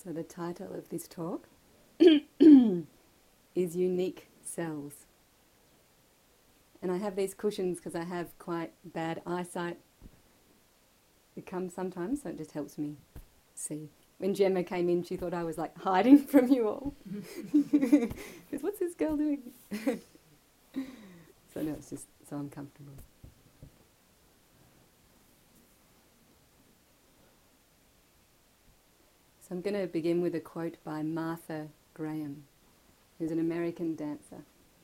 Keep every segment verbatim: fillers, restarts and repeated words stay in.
So the title of this talk is Unique Cells. And I have these cushions because I have quite bad eyesight. It comes sometimes, so it just helps me see. When Gemma came in, she thought I was like hiding from you all. Because what's this girl doing? So no, it's just so uncomfortable. So I'm going to begin with a quote by Martha Graham, who's an American dancer.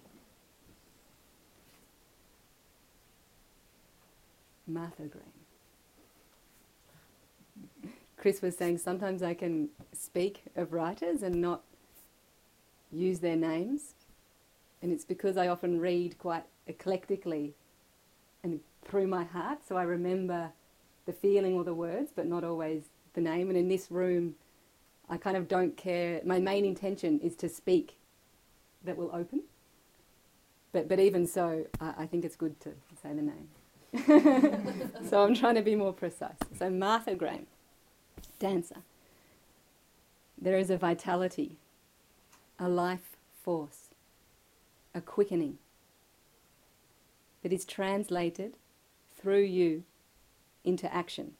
Martha Graham. Chris was saying sometimes I can speak of writers and not use their names, and it's because I often read quite eclectically and through my heart, so I remember the feeling or the words, but not always the name. And in this room, I kind of don't care. My main intention is to speak that will open, but but even so, I, I think it's good to say the name. So I'm trying to be more precise. So Martha Graham, dancer. There is a vitality, a life force, a quickening that is translated through you into action.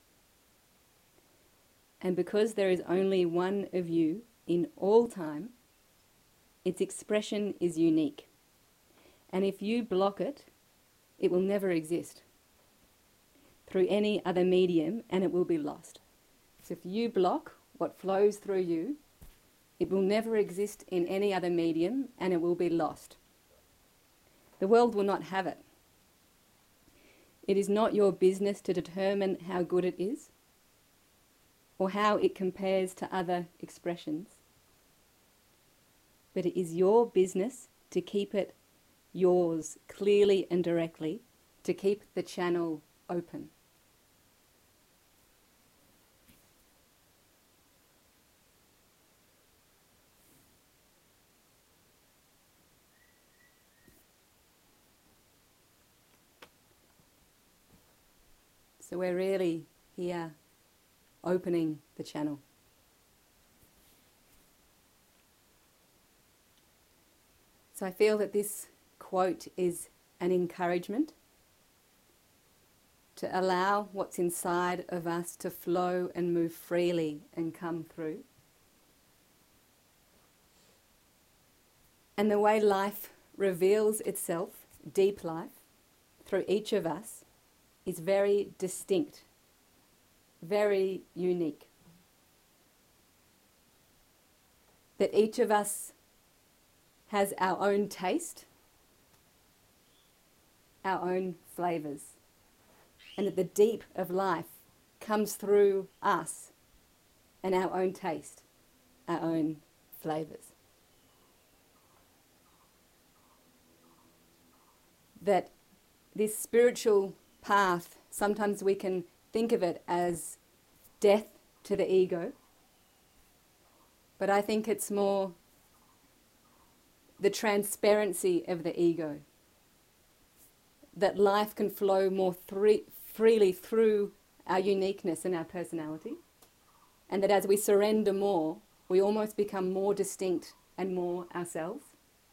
And because there is only one of you in all time, its expression is unique. And if you block it, it will never exist through any other medium, and it will be lost. So if you block what flows through you, it will never exist in any other medium, and it will be lost. The world will not have it. It is not your business to determine how good it is or how it compares to other expressions, but it is your business to keep it yours clearly and directly, to keep the channel open. So we're really here opening the channel. So I feel that this quote is an encouragement to allow what's inside of us to flow and move freely and come through. And the way life reveals itself, deep life, through each of us is very distinct, very unique. That each of us has our own taste, our own flavours, and that the deep of life comes through us and our own taste, our own flavours. That this spiritual path, sometimes we can think of it as death to the ego, but I think it's more the transparency of the ego, that life can flow more three, freely through our uniqueness and our personality, and that as we surrender more, we almost become more distinct and more ourselves.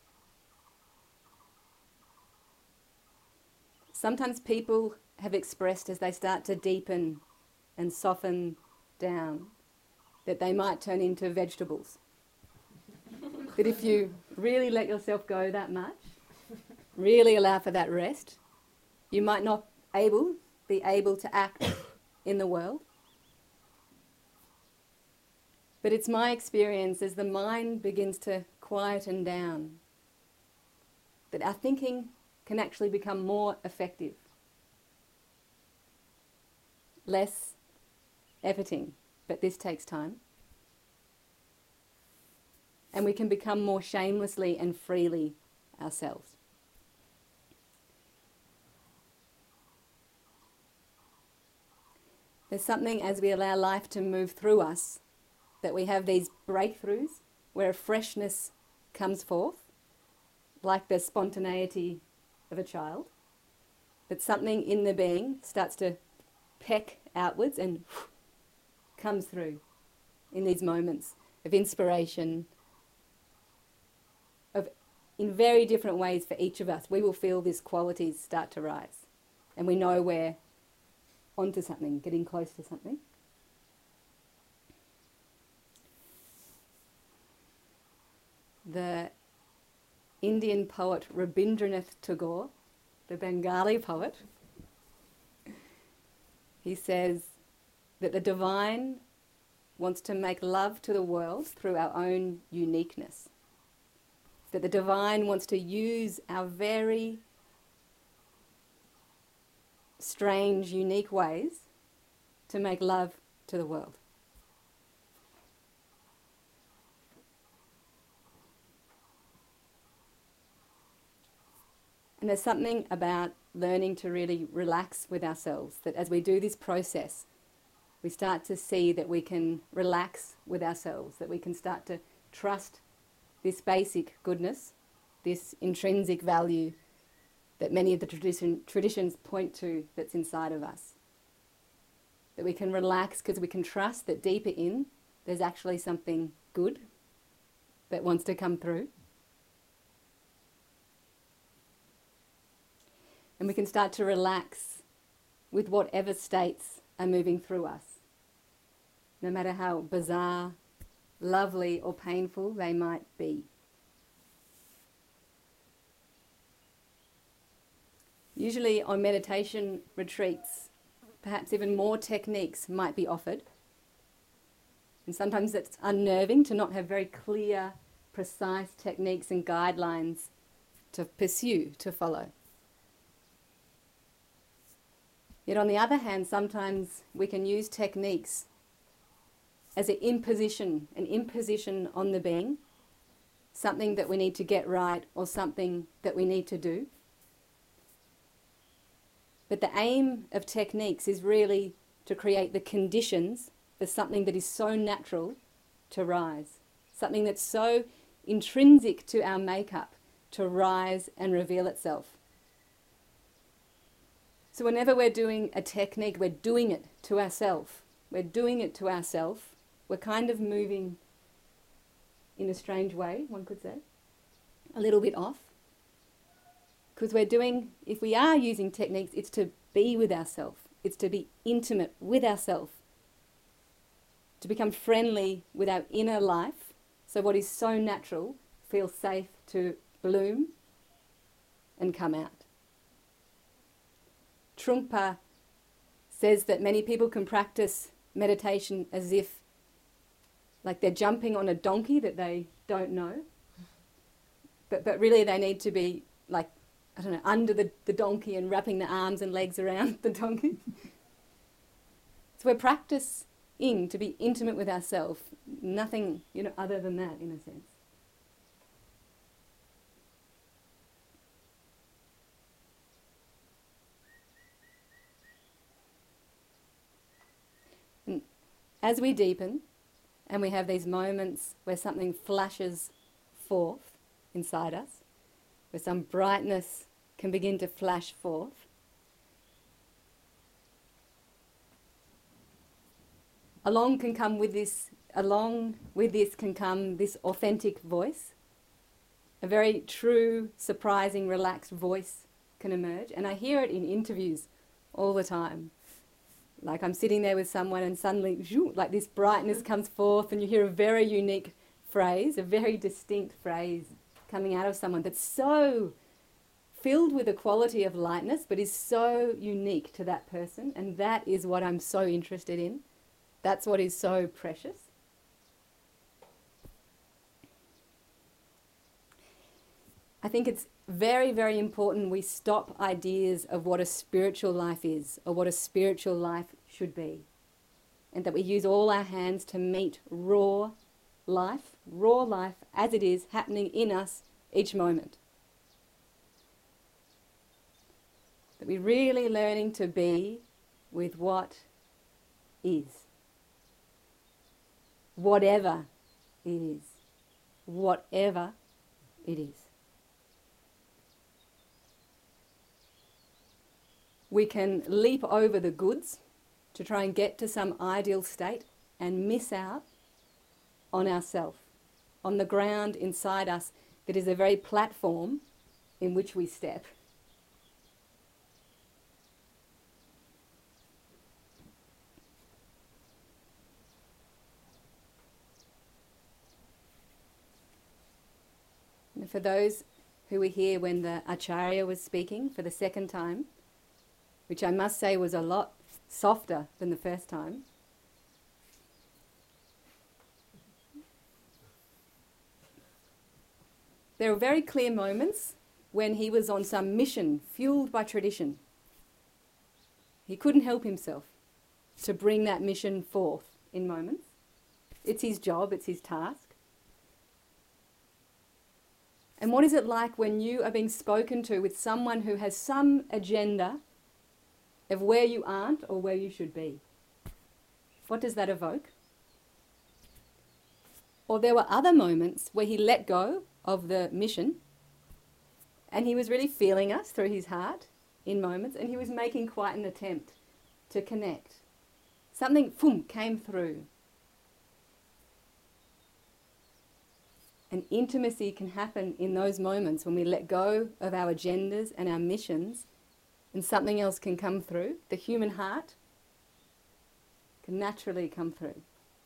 Sometimes people have expressed as they start to deepen and soften down that they might turn into vegetables. That if you really let yourself go that much, really allow for that rest, you might not able be able to act in the world. But it's my experience as the mind begins to quieten down that our thinking can actually become more effective. Less efforting, but this takes time. And we can become more shamelessly and freely ourselves. There's something as we allow life to move through us that we have these breakthroughs where a freshness comes forth, like the spontaneity of a child, that something in the being starts to peck outwards and comes through in these moments. of inspiration, of in very different ways for each of us, we will feel these qualities start to rise. And we know we're onto something, getting close to something. The Indian poet Rabindranath Tagore, the Bengali poet, he says that the divine wants to make love to the world through our own uniqueness. That the divine wants to use our very strange, unique ways to make love to the world. And there's something about learning to really relax with ourselves, that as we do this process, we start to see that we can relax with ourselves, that we can start to trust this basic goodness, this intrinsic value that many of the tradition, traditions point to that's inside of us. That we can relax because we can trust that deeper in there's actually something good that wants to come through. And we can start to relax with whatever states are moving through us, no matter how bizarre, lovely or painful they might be. Usually on meditation retreats, perhaps even more techniques might be offered. And sometimes it's unnerving to not have very clear, precise techniques and guidelines to pursue, to follow. Yet on the other hand, sometimes we can use techniques as an imposition, an imposition on the being, something that we need to get right or something that we need to do. But the aim of techniques is really to create the conditions for something that is so natural to rise, something that's so intrinsic to our makeup to rise and reveal itself. So whenever we're doing a technique, we're doing it to ourselves. We're doing it to ourselves. We're kind of moving in a strange way, one could say, a little bit off. Because we're doing, if we are using techniques, it's to be with ourselves. It's to be intimate with ourselves. To become friendly with our inner life. So what is so natural feels safe to bloom and come out. Trungpa says that many people can practice meditation as if like they're jumping on a donkey that they don't know. But but really they need to be like, I don't know, under the, the donkey and wrapping the arms and legs around the donkey. So we're practicing to be intimate with ourselves, nothing, you know, other than that in a sense. And as we deepen and we have these moments where something flashes forth inside us, where some brightness can begin to flash forth, along can come with this, along with this can come this authentic voice, a very true, surprising, relaxed voice can emerge. And I hear it in interviews all the time. Like I'm sitting there with someone and suddenly, zhoo, like this brightness comes forth and you hear a very unique phrase, a very distinct phrase coming out of someone that's so filled with a quality of lightness but is so unique to that person. And that is what I'm so interested in. That's what is so precious. I think it's very, very important we stop ideas of what a spiritual life is or what a spiritual life should be. And that we use all our hands to meet raw life, raw life as it is happening in us each moment. That we're really learning to be with what is. Whatever it is. Whatever it is. We can leap over the goods to try and get to some ideal state and miss out on ourself, on the ground inside us that is the very platform in which we step. And for those who were here when the Acharya was speaking for the second time, which I must say was a lot softer than the first time, there were very clear moments when he was on some mission fueled by tradition. He couldn't help himself to bring that mission forth in moments. It's his job, it's his task. And what is it like when you are being spoken to with someone who has some agenda of where you aren't or where you should be? What does that evoke? Or there were other moments where he let go of the mission and he was really feeling us through his heart in moments, and he was making quite an attempt to connect. Something, boom, came through. And intimacy can happen in those moments when we let go of our agendas and our missions, and something else can come through. The human heart can naturally come through.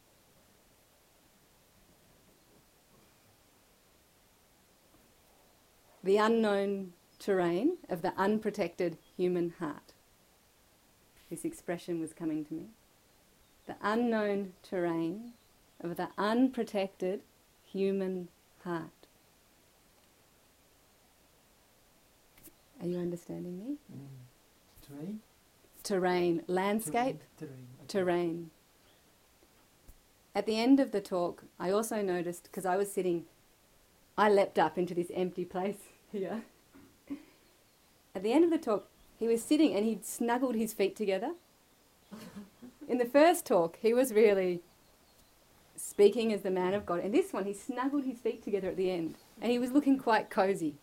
The unknown terrain of the unprotected human heart. This expression was coming to me. The unknown terrain of the unprotected human heart. Are you understanding me? Mm. Terrain? Terrain, landscape, Terrain. Okay. terrain. At the end of the talk, I also noticed, because I was sitting, I leapt up into this empty place here. At the end of the talk, he was sitting and he'd snuggled his feet together. In the first talk, he was really speaking as the man of God. And this one, he snuggled his feet together at the end. And he was looking quite cosy.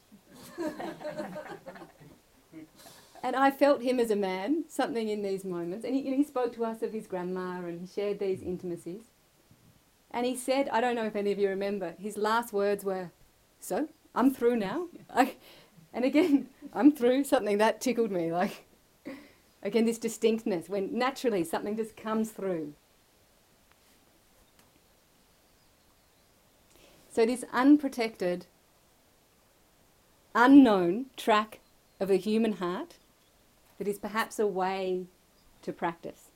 And I felt him as a man, something in these moments. And he, you know, he spoke to us of his grandma and he shared these intimacies. And he said, I don't know if any of you remember, his last words were, so, I'm through now. I, and again, I'm through, something that tickled me. Like, again, this distinctness, when naturally something just comes through. So this unprotected, unknown track of a human heart that is perhaps a way to practice.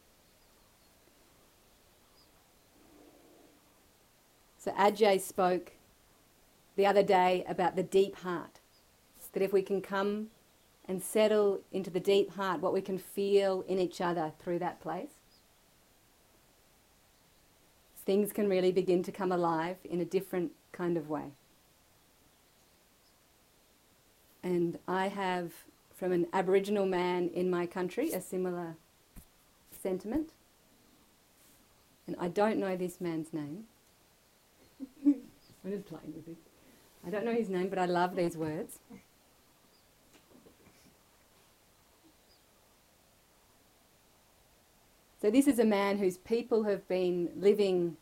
So Ajay spoke the other day about the deep heart, that if we can come and settle into the deep heart, what we can feel in each other through that place, things can really begin to come alive in a different kind of way. And I have, from an Aboriginal man in my country, a similar sentiment. And I don't know this man's name. I'm just playing with it. I don't know his name, but I love these words. So this is a man whose people have been living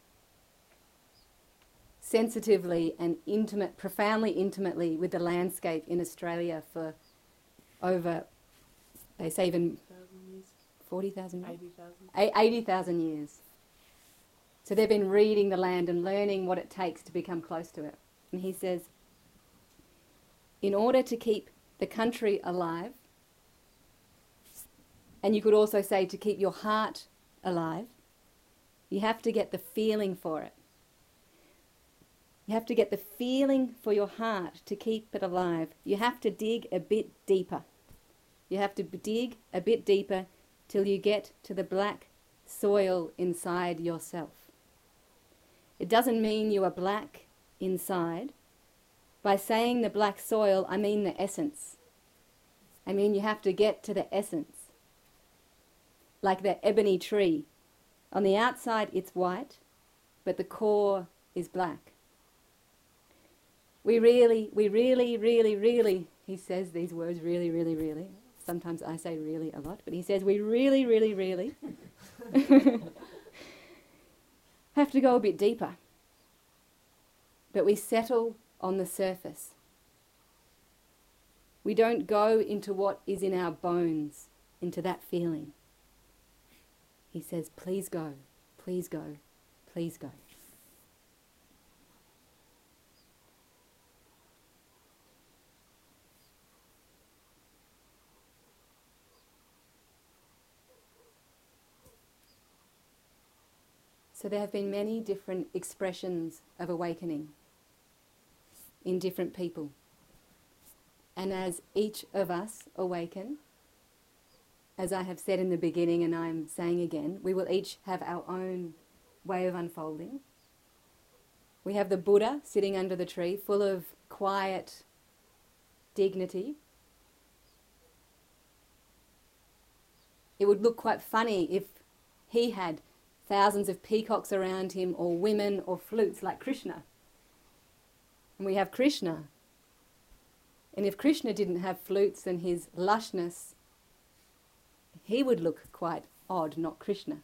sensitively and intimate, profoundly intimately with the landscape in Australia for over, they say even forty thousand years? eighty thousand. eighty thousand years. So they've been reading the land and learning what it takes to become close to it. And he says, in order to keep the country alive, and you could also say to keep your heart alive, you have to get the feeling for it. You have to get the feeling for your heart to keep it alive. You have to dig a bit deeper. You have to dig a bit deeper till you get to the black soil inside yourself. It doesn't mean you are black inside. By saying the black soil, I mean the essence. I mean you have to get to the essence. Like the ebony tree. On the outside it's white, but the core is black. We really, we really, really, really, he says these words really, really, really. Sometimes I say really a lot, but he says we really, really, really have to go a bit deeper. but we settle on the surface. We don't go into what is in our bones, into that feeling. He says, please go, please go, please go. So there have been many different expressions of awakening in different people. And as each of us awaken, as I have said in the beginning and I'm saying again, we will each have our own way of unfolding. We have the Buddha sitting under the tree, full of quiet dignity. It would look quite funny if he had thousands of peacocks around him, or women, or flutes like Krishna. And we have Krishna. And if Krishna didn't have flutes and his lushness, he would look quite odd, not Krishna.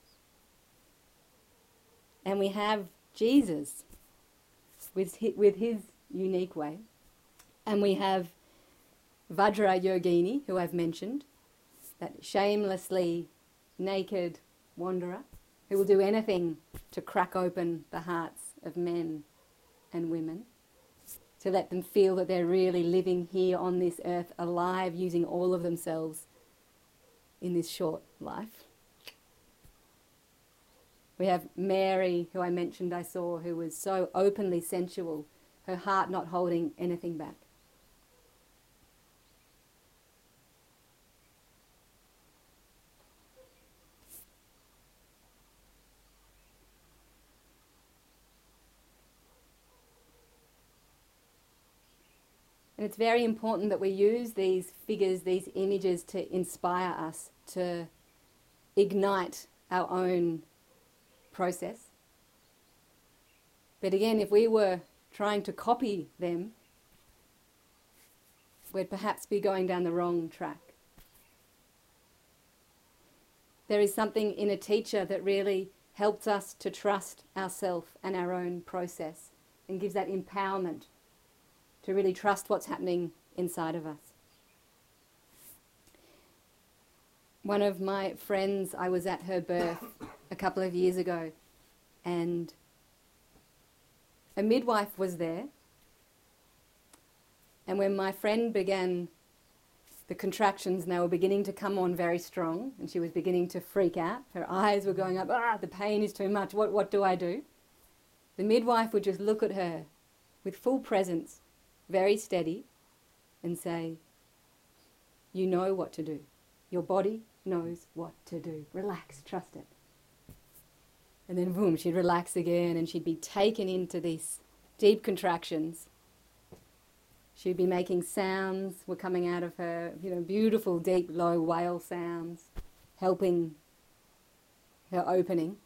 And we have Jesus with his, with his unique way. And we have Vajra Yogini, who I've mentioned, that shamelessly naked wanderer, who will do anything to crack open the hearts of men and women, to let them feel that they're really living here on this earth, alive, using all of themselves in this short life. We have Mary, who I mentioned I saw, who was so openly sensual, her heart not holding anything back. And it's very important that we use these figures, these images, to inspire us, to ignite our own process. But again, if we were trying to copy them, we'd perhaps be going down the wrong track. There is something in a teacher that really helps us to trust ourselves and our own process, and gives that empowerment to really trust what's happening inside of us. One of my friends, I was at her birth a couple of years ago, and a midwife was there. And when my friend began the contractions, and they were beginning to come on very strong, and she was beginning to freak out, her eyes were going up, ah, the pain is too much, what, what do I do? The midwife would just look at her with full presence, very steady, and say, you know what to do. Your body knows what to do. Relax, trust it. And then boom, she'd relax again, and she'd be taken into these deep contractions. She'd be making sounds were coming out of her, you know, beautiful, deep, low wail sounds, helping her opening.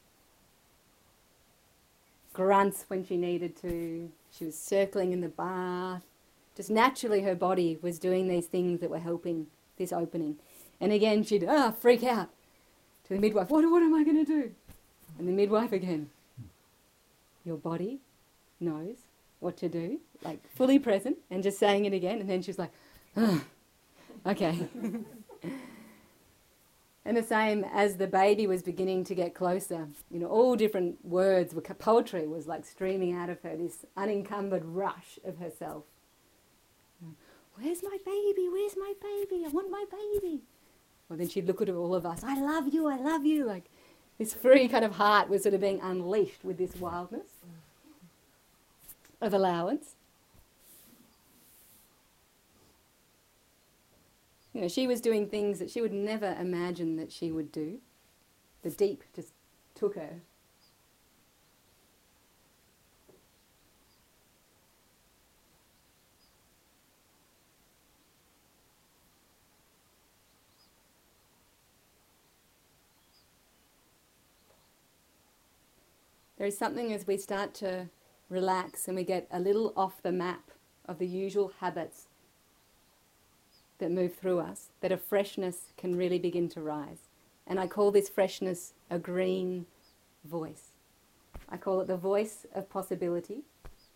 Grunts when she needed to. She was circling in the bath. Just naturally her body was doing these things that were helping this opening. And again she'd ah freak out to the midwife, what, what am I going to do? And the midwife again, your body knows what to do, like fully present, and just saying it again. And then she's like, ah, okay. And the same as the baby was beginning to get closer, you know, all different words, were poetry was like streaming out of her, this unencumbered rush of herself. Where's my baby? Where's my baby? I want my baby. Well, then she'd look at all of us, I love you, I love you. Like this free kind of heart was sort of being unleashed with this wildness of allowance. You know, she was doing things that she would never imagine that she would do. The deep just took her. There is something as we start to relax and we get a little off the map of the usual habits that move through us, that a freshness can really begin to rise. And I call this freshness a green voice. I call it the voice of possibility.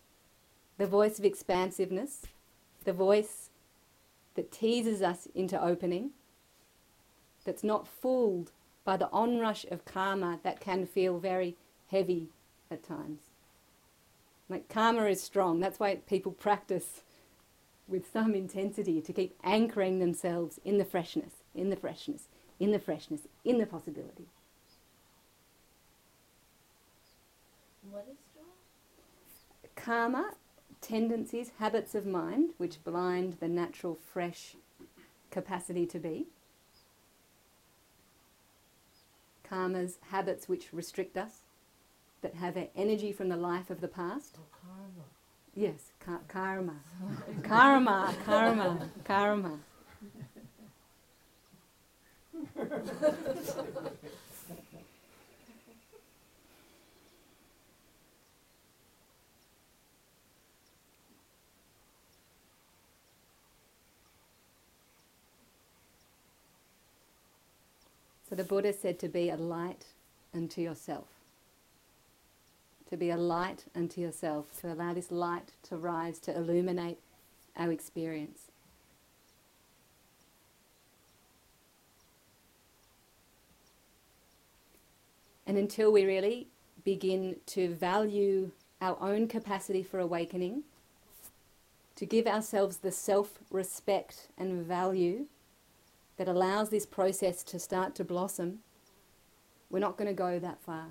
the voice of expansiveness, the voice that teases us into opening, that's not fooled by the onrush of karma that can feel very heavy at times. Like, karma is strong. That's why people practice with some intensity to keep anchoring themselves in the freshness, in the freshness, in the freshness, in the possibility. What is strong? Karma, tendencies, habits of mind, which blind the natural, fresh capacity to be. Karma's habits which restrict us, that have an energy from the life of the past. Oh, karma. Yes, ka- karma. karma, karma, karma. So the Buddha said to be a light unto yourself. To be a light unto yourself, to allow this light to rise, to illuminate our experience. And until we really begin to value our own capacity for awakening, to give ourselves the self-respect and value that allows this process to start to blossom, we're not going to go that far.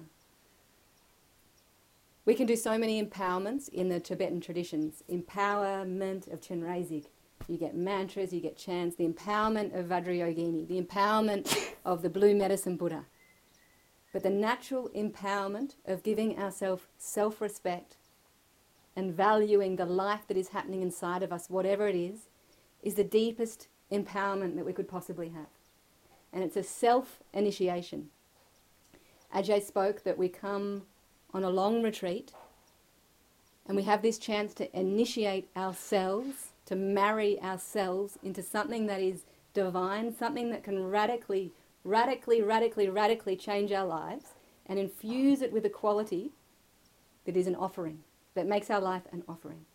We can do so many empowerments in the Tibetan traditions. Empowerment of Chenrezig. You get mantras, you get chants, the empowerment of Vajrayogini, the empowerment of the Blue Medicine Buddha. But the natural empowerment of giving ourselves self-respect and valuing the life that is happening inside of us, whatever it is, is the deepest empowerment that we could possibly have. And it's a self-initiation. Ajay spoke that we come on a long retreat and we have this chance to initiate ourselves, to marry ourselves into something that is divine, something that can radically, radically, radically, radically change our lives and infuse it with a quality that is an offering, that makes our life an offering.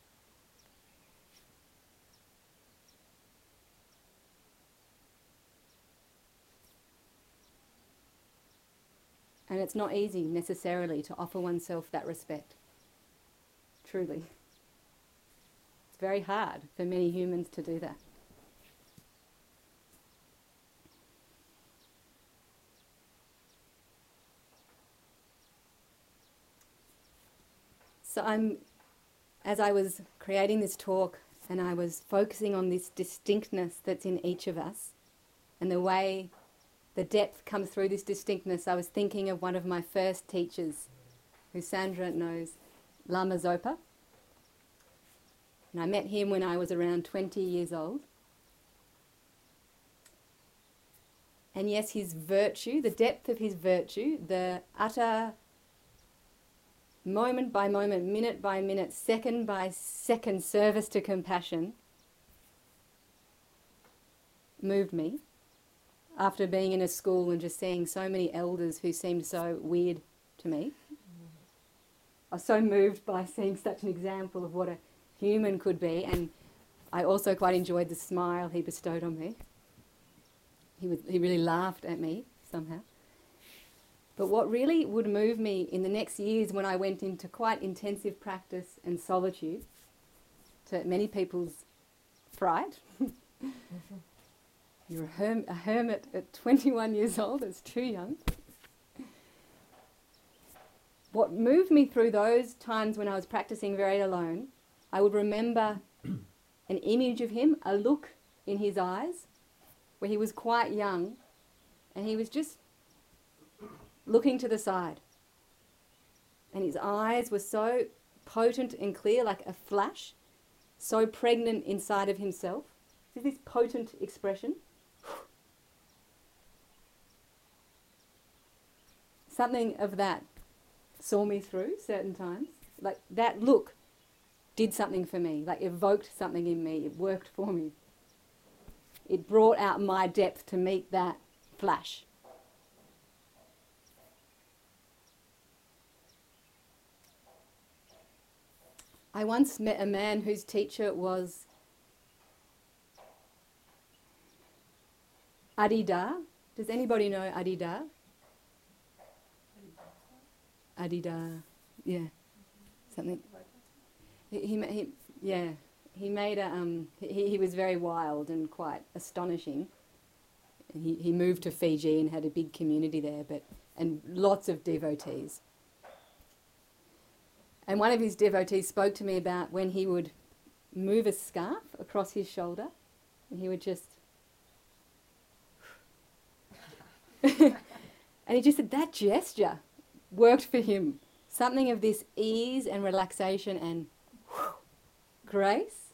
And it's not easy necessarily to offer oneself that respect. Truly. It's very hard for many humans to do that. So I'm, as I was creating this talk and I was focusing on this distinctness that's in each of us and the way the depth comes through this distinctness, I was thinking of one of my first teachers, who Sandra knows, Lama Zopa. And I met him when I was around twenty years old. And yes, his virtue, the depth of his virtue, the utter moment by moment, minute by minute, second by second service to compassion moved me. After being in a school and just seeing so many elders who seemed so weird to me. I was so moved by seeing such an example of what a human could be, and I also quite enjoyed the smile he bestowed on me. He was, he really laughed at me somehow. But what really would move me in the next years when I went into quite intensive practice and solitude, to many people's fright, you're a, herm- a hermit at twenty-one years old, it's too young. What moved me through those times when I was practicing very alone, I would remember an image of him, a look in his eyes, where he was quite young, and he was just looking to the side. And his eyes were so potent and clear, like a flash, so pregnant inside of himself. Is this potent expression? Something of that saw me through certain times. Like that look did something for me, like evoked something in me, it worked for me. It brought out my depth to meet that flash. I once met a man whose teacher was Adida. Does anybody know Adida? Adida, yeah, something. He, he, he yeah, he made a. Um, he he was very wild and quite astonishing. And he he moved to Fiji and had a big community there, but and lots of devotees. And one of his devotees spoke to me about when he would move a scarf across his shoulder, and he would just. And he just said that gesture worked for him. Something of this ease and relaxation and whew, grace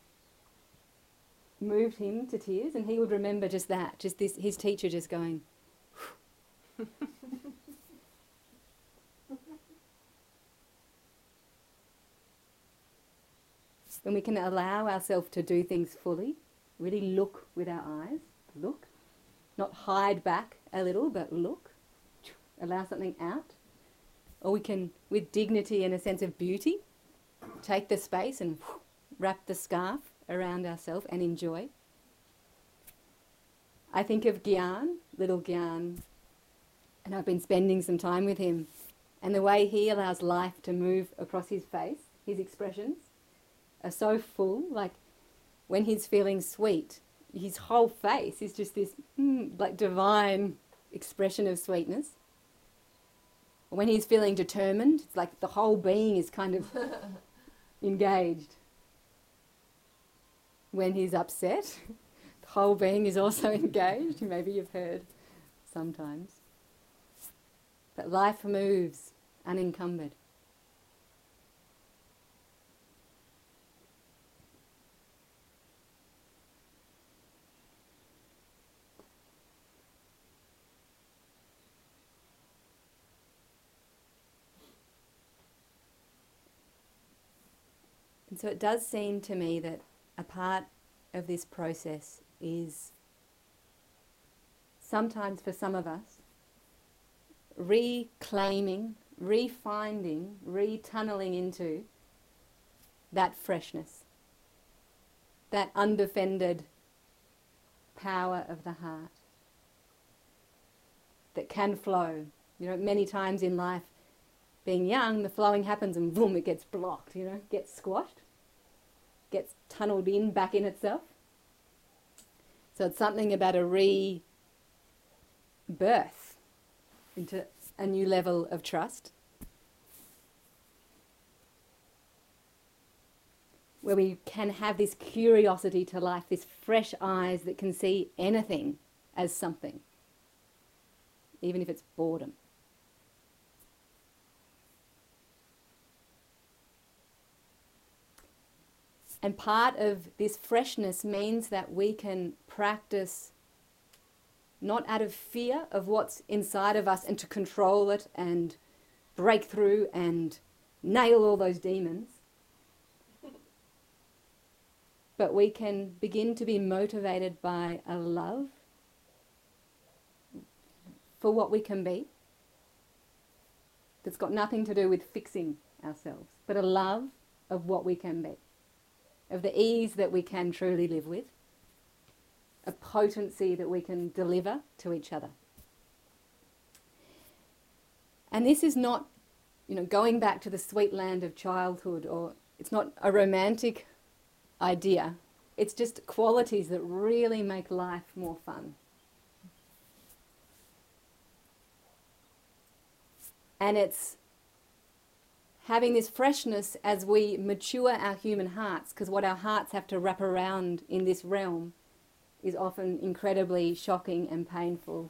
moved him to tears, and he would remember just that, just this, his teacher just going. When we can allow ourselves to do things fully, really look with our eyes, look, not hide back a little, but look, allow something out. Or we can, with dignity and a sense of beauty, take the space and whoosh, wrap the scarf around ourselves and enjoy. I think of Gyan, little Gyan, and I've been spending some time with him, and the way he allows life to move across his face, his expressions are so full, like when he's feeling sweet, his whole face is just this mm, like divine expression of sweetness. When he's feeling determined, it's like the whole being is kind of engaged. When he's upset, the whole being is also engaged. Maybe you've heard sometimes. But life moves unencumbered. And so it does seem to me that a part of this process is sometimes for some of us reclaiming, refinding, retunneling into that freshness, that undefended power of the heart that can flow. You know, many times in life, being young, the flowing happens and boom, it gets blocked, you know, gets squashed, gets tunneled in, back in itself. So it's something about a rebirth into a new level of trust, where we can have this curiosity to life, this fresh eyes that can see anything as something, even if it's boredom. And part of this freshness means that we can practice not out of fear of what's inside of us and to control it and break through and nail all those demons, but we can begin to be motivated by a love for what we can be that's got nothing to do with fixing ourselves, but a love of what we can be, of the ease that we can truly live with, a potency that we can deliver to each other. And this is not, you know, going back to the sweet land of childhood, or it's not a romantic idea. It's just qualities that really make life more fun. And it's having this freshness as we mature our human hearts, because what our hearts have to wrap around in this realm is often incredibly shocking and painful.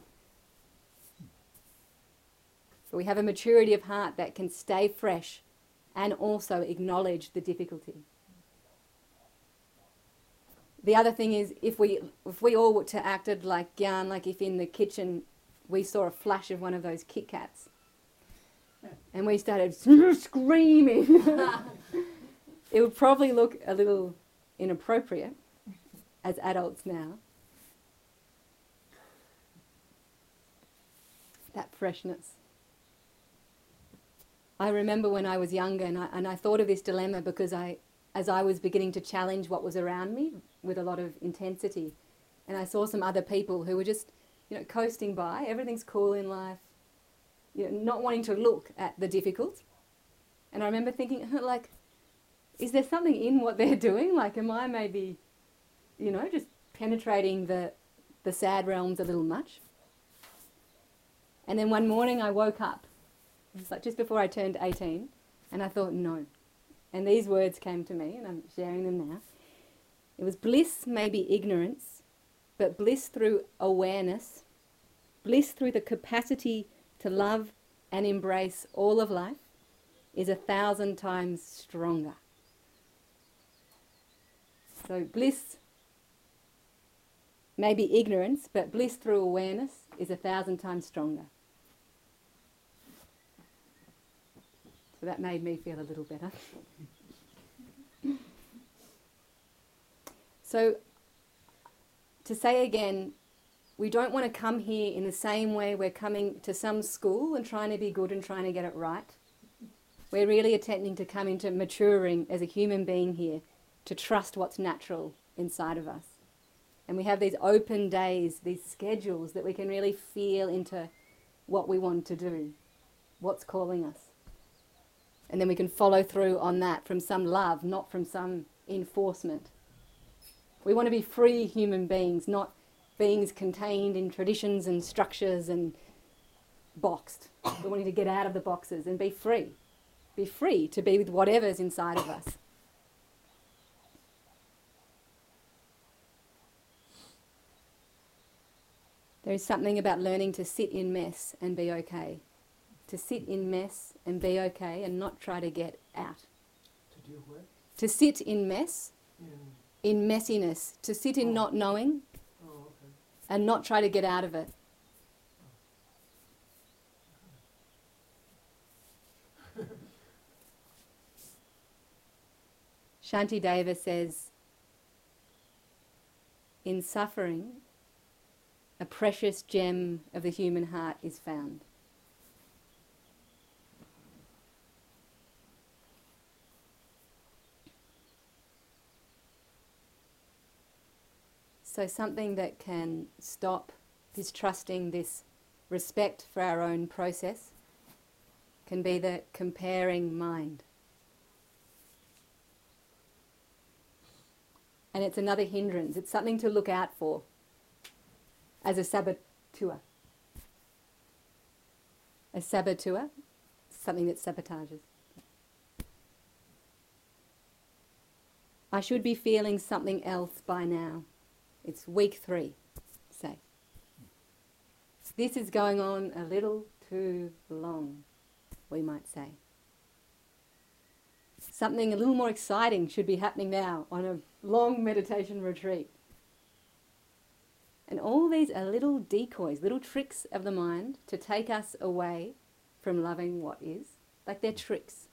But we have a maturity of heart that can stay fresh and also acknowledge the difficulty. The other thing is, if we if we all were to acted like Gyan, like if in the kitchen we saw a flash of one of those Kit Kats, and we started screaming, it would probably look a little inappropriate as adults now. That freshness. I remember when I was younger, and I, and I thought of this dilemma because I, as I was beginning to challenge what was around me with a lot of intensity, and I saw some other people who were just, you know, coasting by, everything's cool in life, you know, not wanting to look at the difficult. And I remember thinking, like, is there something in what they're doing? Like, am I maybe, you know, just penetrating the, the sad realms a little much? And then one morning I woke up, it was like just before I turned eighteen, and I thought, no. And these words came to me, and I'm sharing them now. It was, bliss may be ignorance, but bliss through awareness, bliss through the capacity to love and embrace all of life is a thousand times stronger. So bliss may be ignorance, but bliss through awareness is a thousand times stronger. So that made me feel a little better. So to say again, we don't want to come here in the same way we're coming to some school and trying to be good and trying to get it right. We're really attempting to come into maturing as a human being here, to trust what's natural inside of us. And we have these open days, these schedules that we can really feel into what we want to do, what's calling us. And then we can follow through on that from some love, not from some enforcement. We want to be free human beings, not beings contained in traditions and structures and boxed. We're wanting to get out of the boxes and be free. Be free to be with whatever's inside of us. There is something about learning to sit in mess and be okay. To sit in mess and be okay and not try to get out. To do what? To sit in mess, In, in messiness. To sit in Oh. not knowing oh, okay. and not try to get out of it. Shanti Deva says, in suffering, a precious gem of the human heart is found. So something that can stop distrusting this respect for our own process can be the comparing mind. And it's another hindrance. It's something to look out for as a saboteur. A saboteur, something that sabotages. I should be feeling something else by now. It's week three, say. This is going on a little too long, we might say. Something a little more exciting should be happening now on a long meditation retreat. And all these are little decoys, little tricks of the mind to take us away from loving what is. Like they're tricks.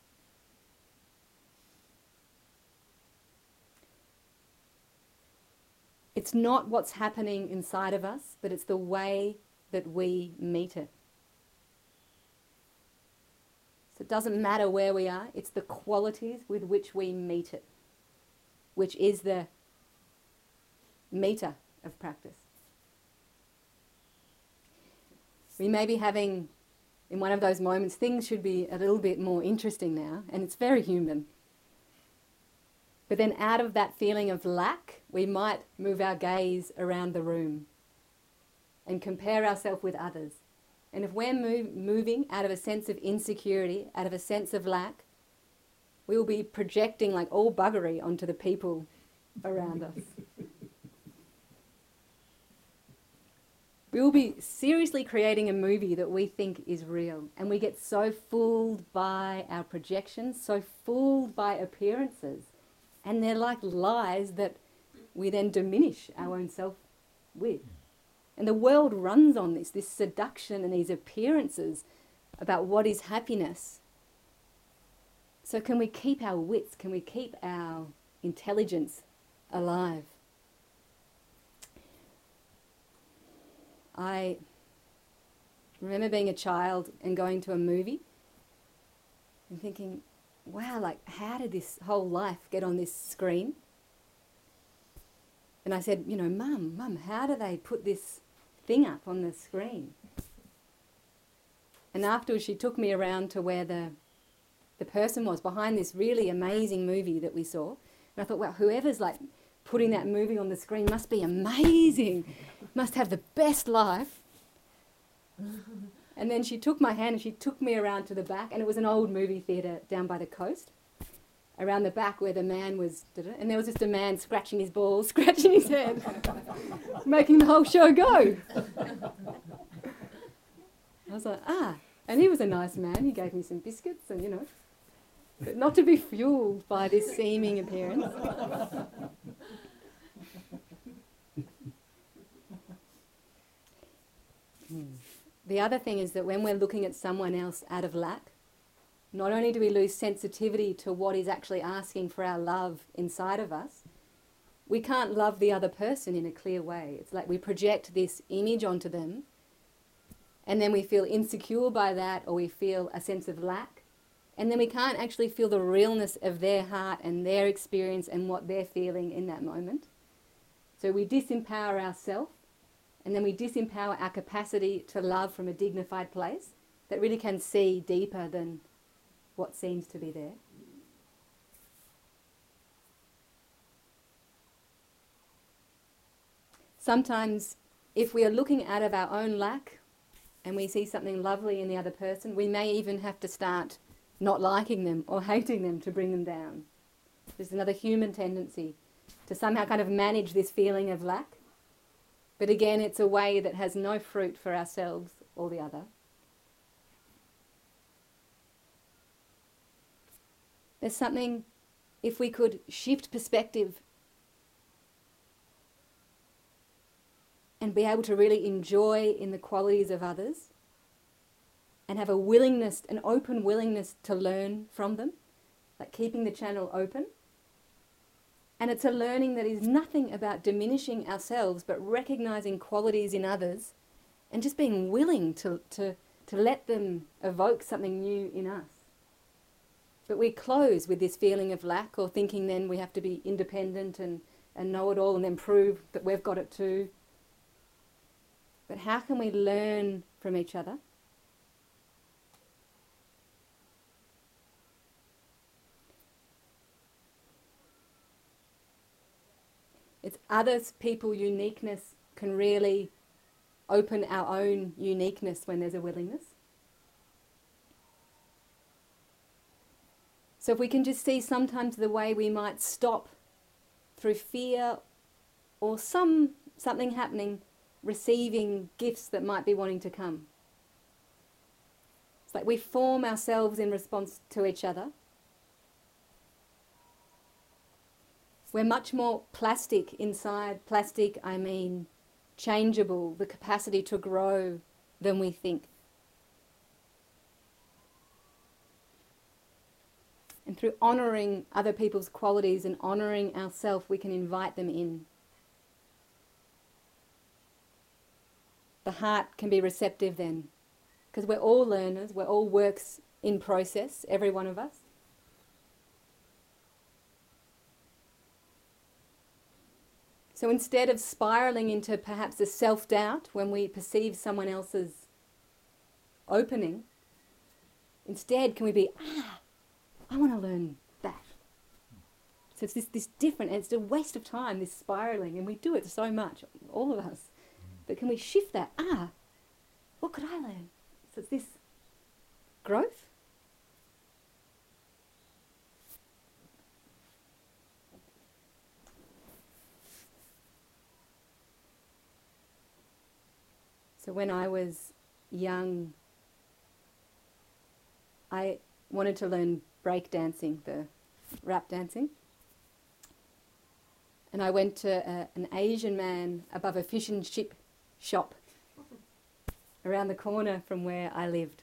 It's not what's happening inside of us, but it's the way that we meet it. So it doesn't matter where we are, it's the qualities with which we meet it, which is the meter of practice. We may be having, in one of those moments, things should be a little bit more interesting now, and it's very human. But then out of that feeling of lack, we might move our gaze around the room and compare ourselves with others. And if we're move, moving out of a sense of insecurity, out of a sense of lack, we will be projecting like all buggery onto the people around us. We will be seriously creating a movie that we think is real. And we get so fooled by our projections, so fooled by appearances. And they're like lies that we then diminish our own self with. And the world runs on this, this seduction and these appearances about what is happiness. So can we keep our wits? Can we keep our intelligence alive? I remember being a child and going to a movie, and thinking, wow, like how did this whole life get on this screen? And I said, you know, Mum, Mum, how do they put this thing up on the screen? And afterwards she took me around to where the the person was behind this really amazing movie that we saw. And I thought, wow, whoever's like putting that movie on the screen must be amazing, must have the best life. And then she took my hand and she took me around to the back, and it was an old movie theatre down by the coast, around the back where the man was, and there was just a man scratching his balls, scratching his head, making the whole show go. I was like, ah, and he was a nice man. He gave me some biscuits and, you know, but not to be fueled by this seeming appearance. Hmm. The other thing is that when we're looking at someone else out of lack, not only do we lose sensitivity to what is actually asking for our love inside of us, we can't love the other person in a clear way. It's like we project this image onto them, and then we feel insecure by that, or we feel a sense of lack, and then we can't actually feel the realness of their heart and their experience and what they're feeling in that moment. So we disempower ourselves, and then we disempower our capacity to love from a dignified place that really can see deeper than what seems to be there. Sometimes if we are looking out of our own lack and we see something lovely in the other person, we may even have to start not liking them or hating them to bring them down. There's another human tendency to somehow kind of manage this feeling of lack. But again, it's a way that has no fruit for ourselves or the other. There's something, if we could shift perspective and be able to really enjoy in the qualities of others and have a willingness, an open willingness to learn from them, like keeping the channel open. And it's a learning that is nothing about diminishing ourselves, but recognizing qualities in others and just being willing to, to, to let them evoke something new in us. But we close with this feeling of lack, or thinking then we have to be independent and, and know it all and then prove that we've got it too. But how can we learn from each other? It's others' people uniqueness can really open our own uniqueness when there's a willingness. So if we can just see sometimes the way we might stop through fear or some something happening, receiving gifts that might be wanting to come. It's like we form ourselves in response to each other. We're much more plastic inside. Plastic, I mean changeable, the capacity to grow than we think. And through honouring other people's qualities and honouring ourselves, we can invite them in. The heart can be receptive then, because we're all learners, we're all works in process, every one of us. So instead of spiralling into perhaps a self-doubt when we perceive someone else's opening, instead can we be, ah, I want to learn that. So it's this, this different, and it's a waste of time, this spiralling, and we do it so much, all of us. But can we shift that? Ah, what could I learn? So it's this growth. So when I was young, I wanted to learn break dancing, the rap dancing. And I went to a, an Asian man above a fish and chip shop around the corner from where I lived.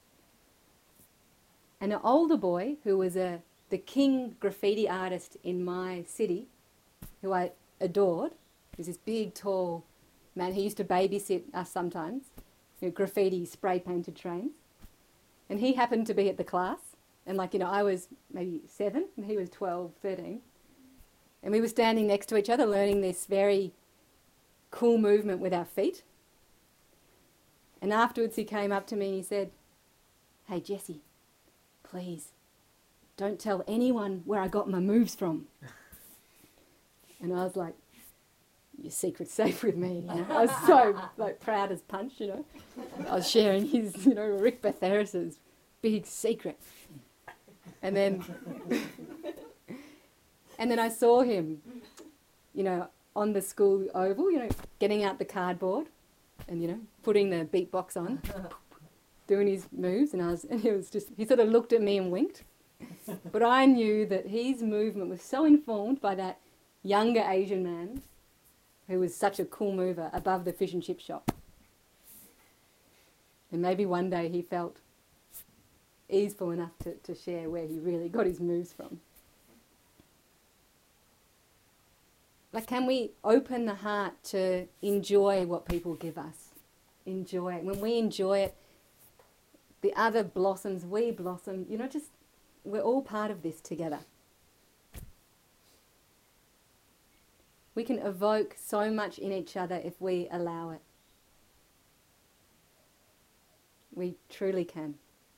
And an older boy who was a the king graffiti artist in my city, who I adored, he was this big, tall man. He used to babysit us sometimes, you know, graffiti spray painted trains. And he happened to be at the class, And like, you know, I was maybe seven and he was twelve, thirteen. And we were standing next to each other learning this very cool movement with our feet. And afterwards he came up to me and he said, "Hey Jessie, please don't tell anyone where I got my moves from." And I was like, "Your secret's safe with me." You know? I was so like proud as punch, you know. I was sharing his, you know, Rick Batharis's big secret. And then and then I saw him, you know, on the school oval, you know, getting out the cardboard and, you know, putting the beatbox on, doing his moves, and I was and he was just he sort of looked at me and winked. But I knew that his movement was so informed by that younger Asian man who was such a cool mover above the fish and chip shop. And maybe one day he felt easeful enough to, to share where he really got his moves from. Like, can we open the heart to enjoy what people give us? Enjoy it. When we enjoy it, the other blossoms, we blossom, you know, just, we're all part of this together. We can evoke so much in each other if we allow it. We truly can.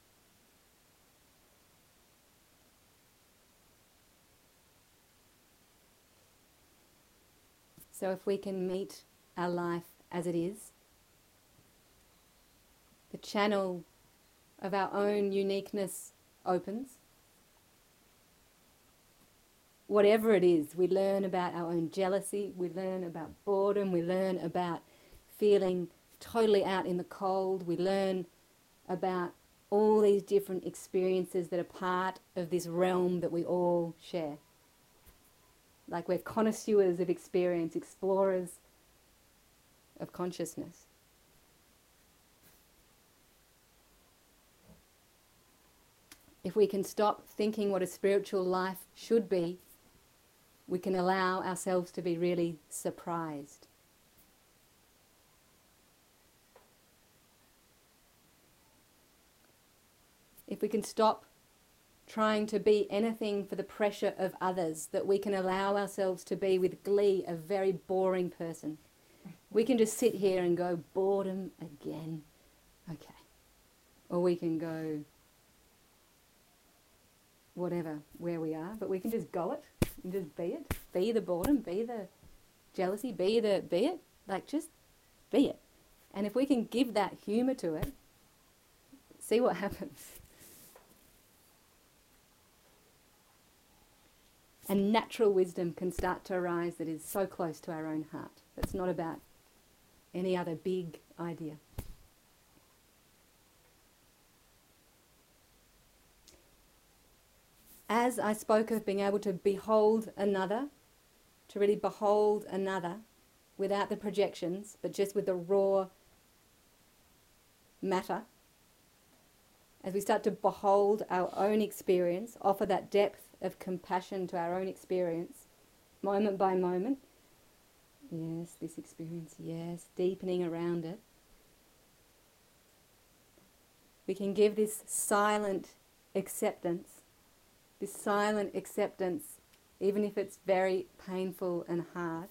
So if we can meet our life as it is, the channel of our own uniqueness opens. Whatever it is, we learn about our own jealousy, we learn about boredom, we learn about feeling totally out in the cold, we learn about all these different experiences that are part of this realm that we all share. Like we're connoisseurs of experience, explorers of consciousness. If we can stop thinking what a spiritual life should be, we can allow ourselves to be really surprised. If we can stop trying to be anything for the pressure of others, that we can allow ourselves to be with glee a very boring person. We can just sit here and go, boredom again, okay. Or we can go, whatever, where we are, but we can just go it and just be it. Be the boredom, be the jealousy, be the, be it, like just be it. And if we can give that humour to it, see what happens. And natural wisdom can start to arise that is so close to our own heart. That's not about any other big idea. As I spoke of being able to behold another, to really behold another without the projections, but just with the raw matter, as we start to behold our own experience, offer that depth of compassion to our own experience, moment by moment. Yes, this experience, yes, deepening around it. We can give this silent acceptance, this silent acceptance, even if it's very painful and hard.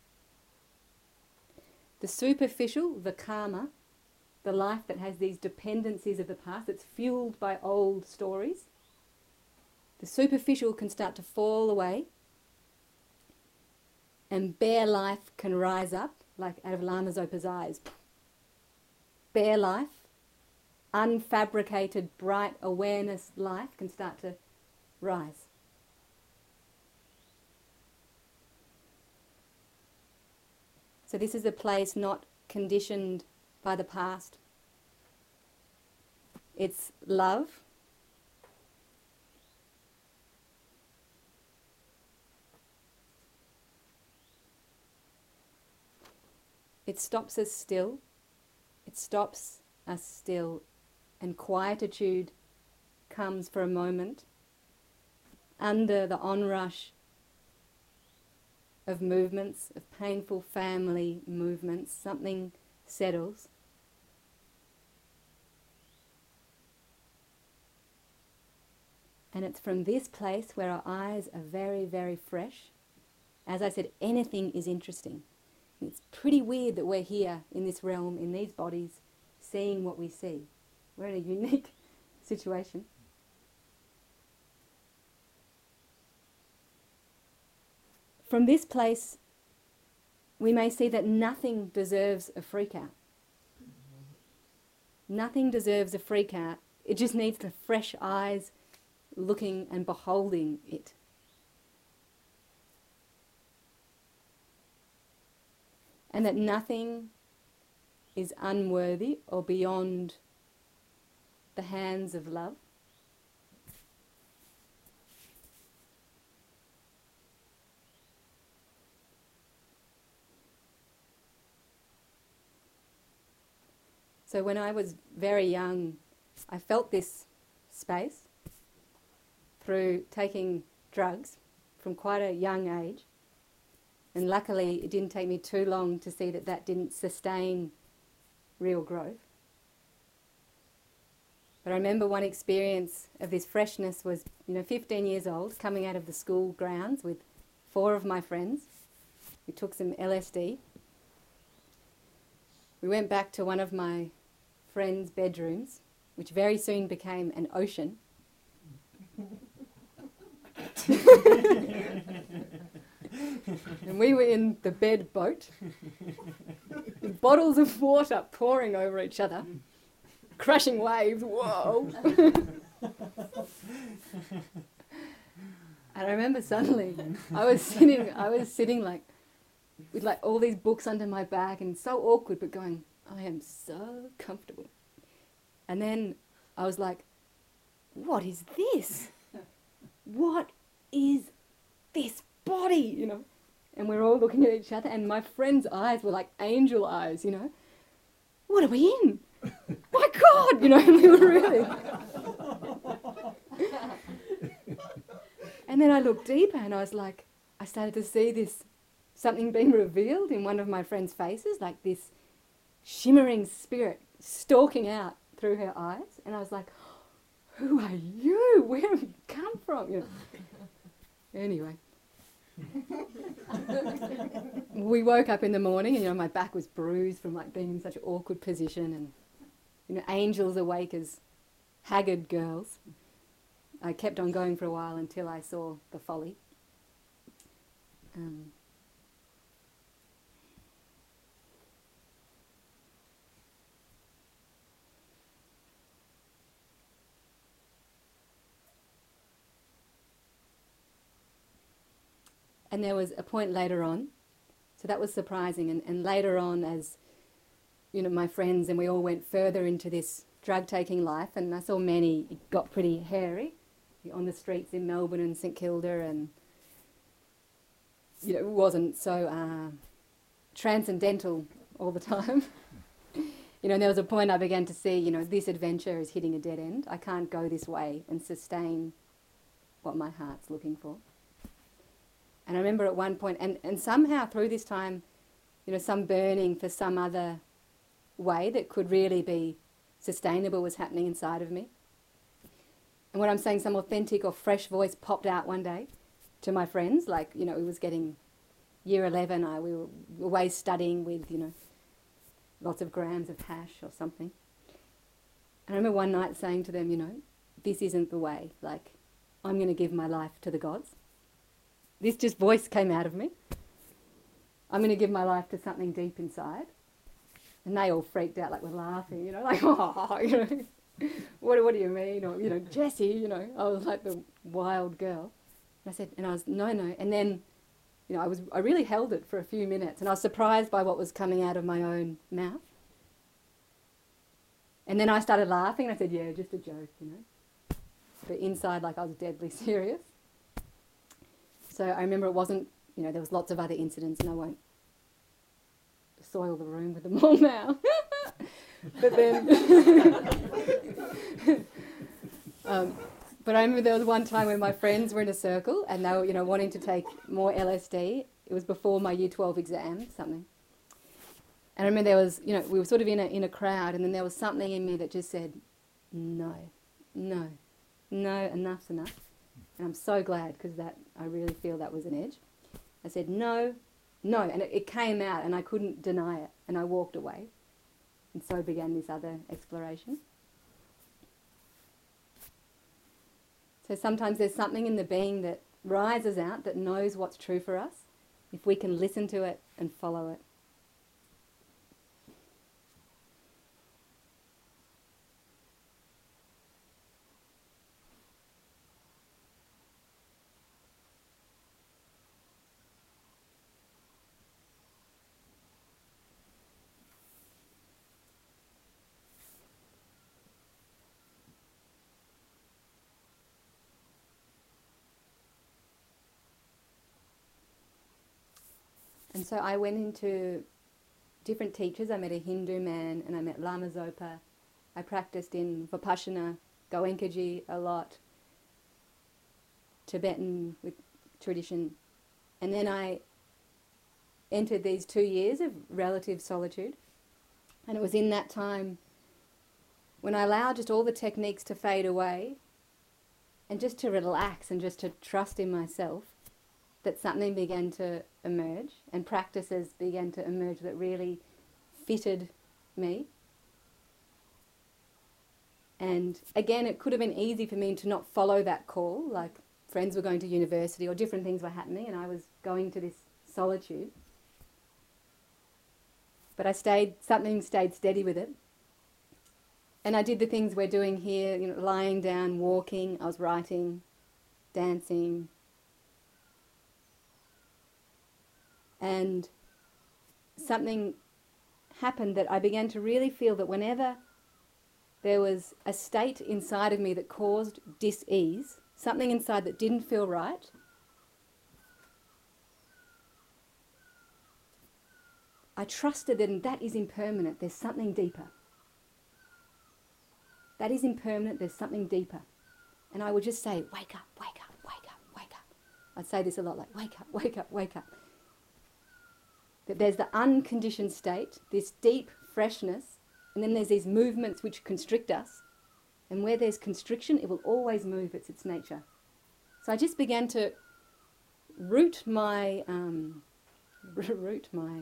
The superficial, the karma, the life that has these dependencies of the past, that's fueled by old stories, the superficial can start to fall away and bare life can rise up, like out of Lama Zopa's eyes. Bare life, unfabricated, bright awareness life can start to rise. So this is a place not conditioned by the past. It's love. It stops us still. It stops us still. And quietude comes for a moment under the onrush of movements, of painful family movements. Something settles. And it's from this place where our eyes are very, very fresh. As I said, anything is interesting. It's pretty weird that we're here in this realm, in these bodies, seeing what we see. We're in a unique situation. From this place, we may see that nothing deserves a freak out. Nothing deserves a freak out. It just needs the fresh eyes looking and beholding it. And that nothing is unworthy or beyond the hands of love. So when I was very young, I felt this space through taking drugs from quite a young age. And luckily, it didn't take me too long to see that that didn't sustain real growth. But I remember one experience of this freshness was, you know, fifteen years old, coming out of the school grounds with four of my friends. We took some L S D. We went back to one of my friends' bedrooms, which very soon became an ocean. And we were in the bed boat, with bottles of water pouring over each other, crashing waves, whoa! And I remember suddenly, I was sitting, I was sitting like, with like all these books under my back and so awkward, but going, I am so comfortable. And then I was like, what is this? What is this body, you know? And we're all looking at each other, and my friend's eyes were like angel eyes, you know? What are we in? My God, you know, and we were really... And then I looked deeper and I was like, I started to see this, something being revealed in one of my friend's faces, like this shimmering spirit stalking out through her eyes. And I was like, who are you? Where have you come from? You know. Anyway. We woke up in the morning and, you know, my back was bruised from like being in such an awkward position, and, you know, angels awake as haggard girls. I kept on going for a while until I saw the folly. Um, And there was a point later on, so that was surprising, and, and later on as, you know, my friends and we all went further into this drug-taking life, and I saw many, it got pretty hairy on the streets in Melbourne and St Kilda, and, you know, it wasn't so uh, transcendental all the time. You know, and there was a point I began to see, you know, this adventure is hitting a dead end. I can't go this way and sustain what my heart's looking for. And I remember at one point, and, and somehow through this time, you know, some burning for some other way that could really be sustainable was happening inside of me. And when I'm saying some authentic or fresh voice popped out one day to my friends, like, you know, it was getting year eleven, I, we were away studying with, you know, lots of grams of hash or something. And I remember one night saying to them, you know, this isn't the way, like, I'm going to give my life to the gods. This just voice came out of me. I'm going to give my life to something deep inside. And they all freaked out, like, we're laughing, you know, like, oh, you know, what, what do you mean? Or, you know, Jessie, you know, I was like the wild girl. And I said, and I was, no, no. And then, you know, I was, I really held it for a few minutes, and I was surprised by what was coming out of my own mouth. And then I started laughing, and I said, yeah, just a joke, you know. But inside, like, I was deadly serious. So I remember it wasn't, you know, there was lots of other incidents, and I won't soil the room with them all now. But then, um, but I remember there was one time when my friends were in a circle, and they were, you know, wanting to take more L S D. It was before my year twelve exam, something. And I remember there was, you know, we were sort of in a in a crowd, and then there was something in me that just said, no, no, no, enough's enough. And I'm so glad, because that I really feel that was an edge. I said, no, no, and it, it came out and I couldn't deny it, and I walked away. And so began this other exploration. So sometimes there's something in the being that rises out that knows what's true for us, if we can listen to it and follow it. And so I went into different teachers. I met a Hindu man and I met Lama Zopa. I practiced in Vipassana, Goenkaji a lot, Tibetan with tradition. And then I entered these two years of relative solitude. And it was in that time when I allowed just all the techniques to fade away and just to relax and just to trust in myself, that something began to emerge and practices began to emerge that really fitted me. And again, it could have been easy for me to not follow that call, like friends were going to university or different things were happening and I was going to this solitude. But I stayed, something stayed steady with it. And I did the things we're doing here, you know, lying down, walking, I was writing, dancing. And something happened that I began to really feel that whenever there was a state inside of me that caused dis-ease, something inside that didn't feel right, I trusted that that is impermanent, there's something deeper. That is impermanent, there's something deeper. And I would just say, wake up, wake up, wake up, wake up. I'd say this a lot, like, wake up, wake up, wake up. That there's the unconditioned state, this deep freshness, and then there's these movements which constrict us. And where there's constriction, it will always move, it's its nature. So I just began to root my, um, root my,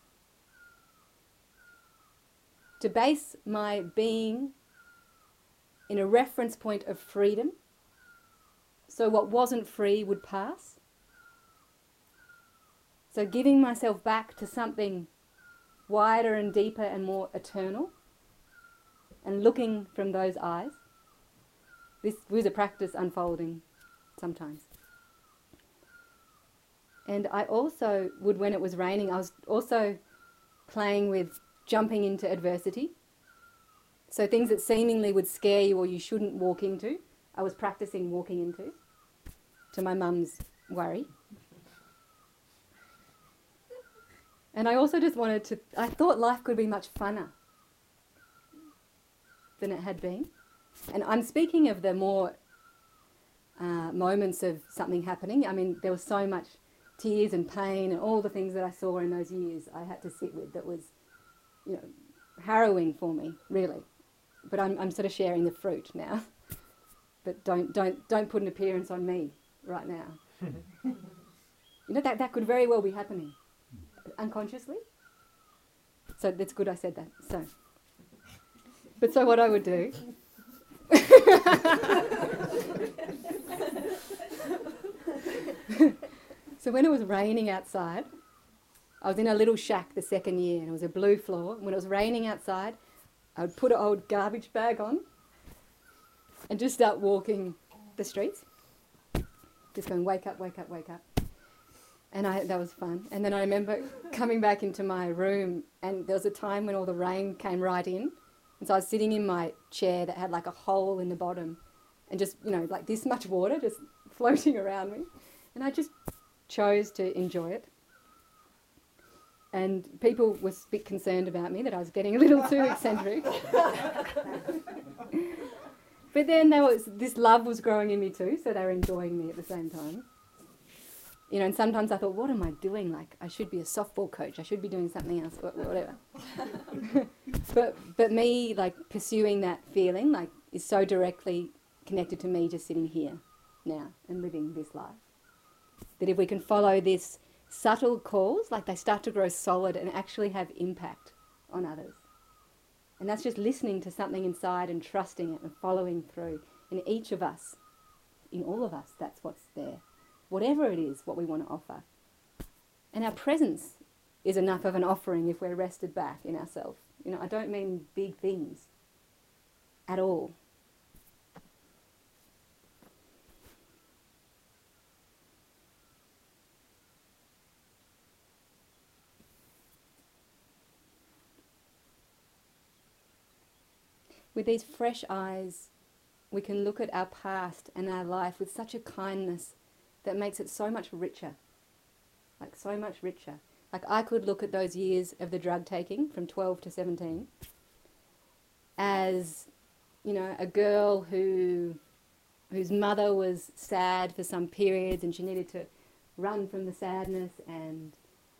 to base my being in a reference point of freedom. So what wasn't free would pass. So giving myself back to something wider and deeper and more eternal, and looking from those eyes. This was a practice unfolding sometimes. And I also would, when it was raining, I was also playing with jumping into adversity. So things that seemingly would scare you or you shouldn't walk into, I was practicing walking into, to my mum's worry. And I also just wanted to, I thought life could be much funner than it had been. And I'm speaking of the more uh, moments of something happening. I mean, there was so much tears and pain and all the things that I saw in those years I had to sit with that was, you know, harrowing for me, really. But I'm, I'm sort of sharing the fruit now. But don't, don't, don't put an appearance on me right now. You know, that, that could very well be happening. Unconsciously. So that's good I said that. So, but so what I would do so when it was raining outside, I was in a little shack the second year and it was a blue floor. When it was raining outside, I would put an old garbage bag on and just start walking the streets, just going wake up, wake up, wake up. And I, that was fun. And then I remember coming back into my room and there was a time when all the rain came right in. And so I was sitting in my chair that had like a hole in the bottom and just, you know, like this much water just floating around me. And I just chose to enjoy it. And people were a bit concerned about me that I was getting a little too eccentric. But then there was, this love was growing in me too, so they were enjoying me at the same time. You know, and sometimes I thought, what am I doing? Like, I should be a softball coach. I should be doing something else, whatever. but but me, like, pursuing that feeling, like, is so directly connected to me just sitting here now and living this life. That if we can follow this subtle calls, like they start to grow solid and actually have impact on others. And that's just listening to something inside and trusting it and following through. In each of us, in all of us, that's what's there. Whatever it is, what we want to offer. And our presence is enough of an offering if we're rested back in ourselves. You know, I don't mean big things at all. With these fresh eyes, we can look at our past and our life with such a kindness that makes it so much richer. Like so much richer. Like I could look at those years of the drug taking from twelve to seventeen as, you know, a girl who whose mother was sad for some periods and she needed to run from the sadness, and,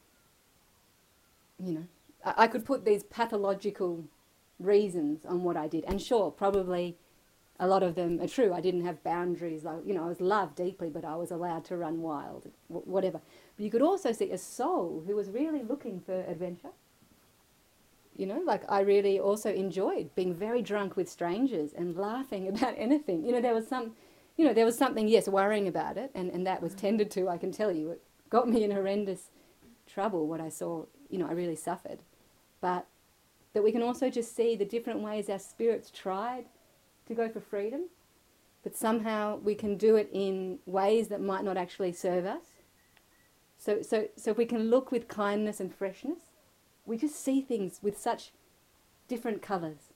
you know, I, I could put these pathological reasons on what I did. And sure, probably a lot of them are true. I didn't have boundaries. I, you know, I was loved deeply, but I was allowed to run wild, whatever. But you could also see a soul who was really looking for adventure. You know, like I really also enjoyed being very drunk with strangers and laughing about anything. You know, there was some, you know, there was something, yes, worrying about it, and, and that was tended to, I can tell you. It got me in horrendous trouble, what I saw. You know, I really suffered. But that we can also just see the different ways our spirits tried to go for freedom, but somehow we can do it in ways that might not actually serve us. So, so, so if we can look with kindness and freshness, we just see things with such different colours.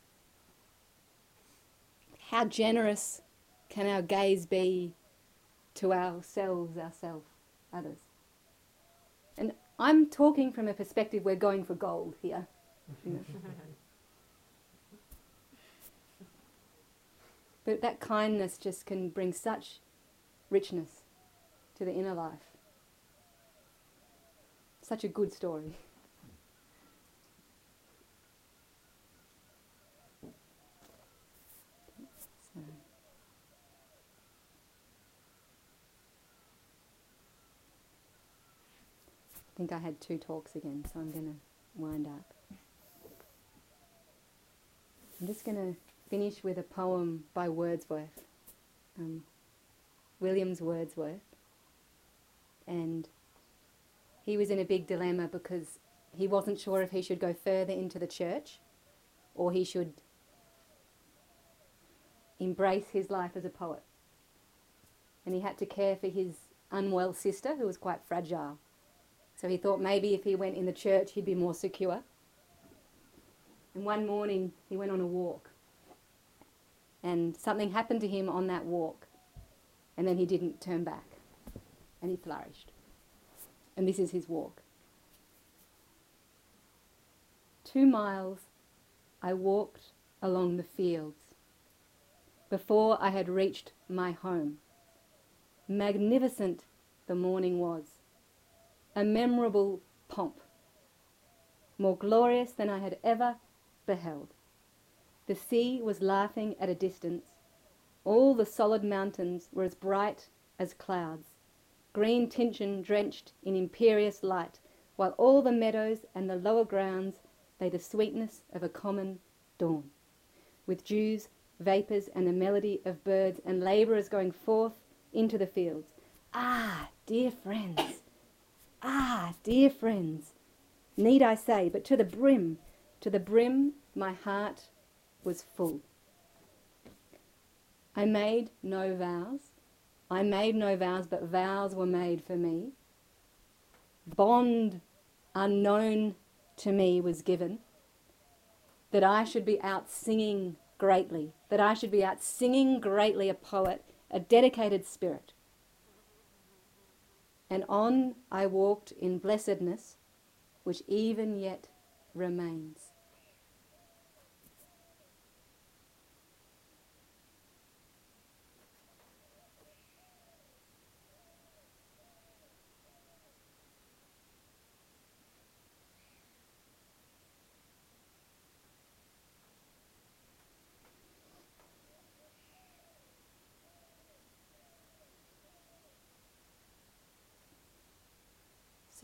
How generous can our gaze be to ourselves, ourself, others? And I'm talking from a perspective we're going for gold here. You know. But that kindness just can bring such richness to the inner life. Such a good story. So. I think I had two talks again, so I'm going to wind up. I'm just going to finish with a poem by Wordsworth, um, Williams Wordsworth. And he was in a big dilemma because he wasn't sure if he should go further into the church or he should embrace his life as a poet. And he had to care for his unwell sister who was quite fragile. So he thought maybe if he went in the church he'd be more secure. And one morning he went on a walk. And something happened to him on that walk. And then he didn't turn back. And he flourished. And this is his walk. Two miles I walked along the fields before I had reached my home. Magnificent the morning was, a memorable pomp, more glorious than I had ever beheld. The sea was laughing at a distance. All the solid mountains were as bright as clouds, green tintion drenched in imperious light, while all the meadows and the lower grounds lay the sweetness of a common dawn, with dews, vapours, and the melody of birds and labourers going forth into the fields. Ah, dear friends, ah, dear friends, need I say, but to the brim, to the brim my heart was full. I made no vows. I made no vows, but vows were made for me. Bond unknown to me was given, that I should be out singing greatly, that I should be out singing greatly a poet, a dedicated spirit. And on I walked in blessedness, which even yet remains.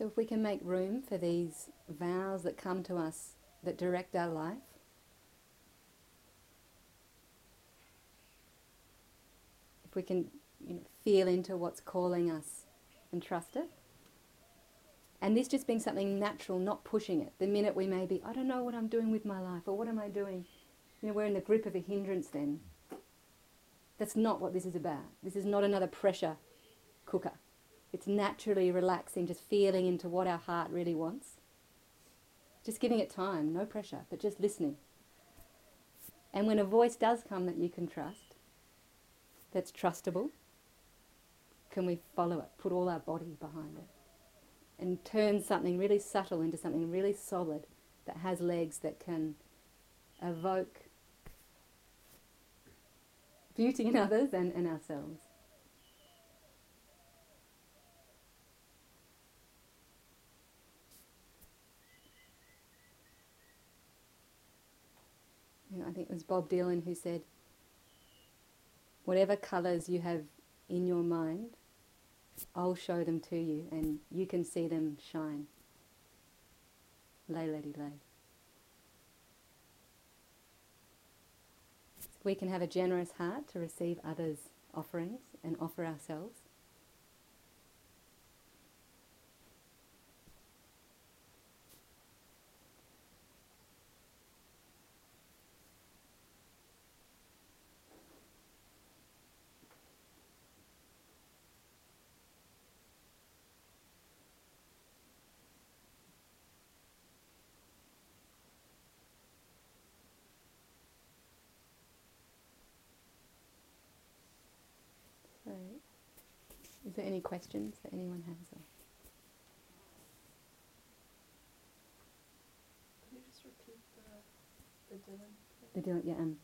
So if we can make room for these vows that come to us that direct our life, if we can, you know, feel into what's calling us and trust it. And this just being something natural, not pushing it. The minute we may be, I don't know what I'm doing with my life, or what am I doing? You know, we're in the grip of a hindrance then. That's not what this is about. This is not another pressure cooker. It's naturally relaxing, just feeling into what our heart really wants. Just giving it time, no pressure, but just listening. And when a voice does come that you can trust, that's trustable, can we follow it, put all our body behind it, and turn something really subtle into something really solid that has legs that can evoke beauty in others and, and ourselves. You know, I think it was Bob Dylan who said, whatever colours you have in your mind, I'll show them to you and you can see them shine. Lay, lady, lay. We can have a generous heart to receive others' offerings and offer ourselves. So, is there any questions that anyone has? Or? Could you just repeat the, the Dylan thing? The Dylan, yeah. Um,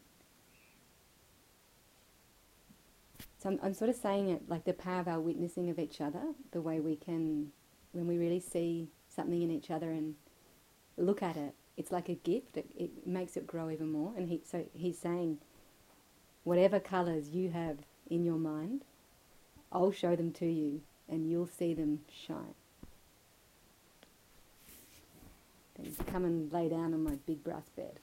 so I'm, I'm sort of saying it like the power of our witnessing of each other, the way we can, when we really see something in each other and look at it, it's like a gift. It, it makes it grow even more. And he, so he's saying, whatever colours you have in your mind, I'll show them to you and you'll see them shine. Then come and lay down on my big brass bed.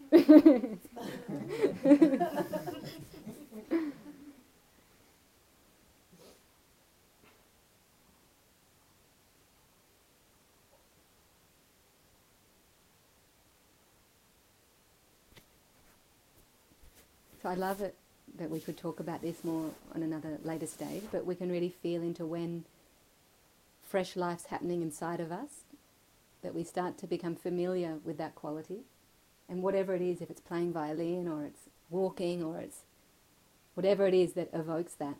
So I love it that we could talk about this more on another later stage, but we can really feel into when fresh life's happening inside of us, that we start to become familiar with that quality. And whatever it is, if it's playing violin or it's walking or it's whatever it is that evokes that.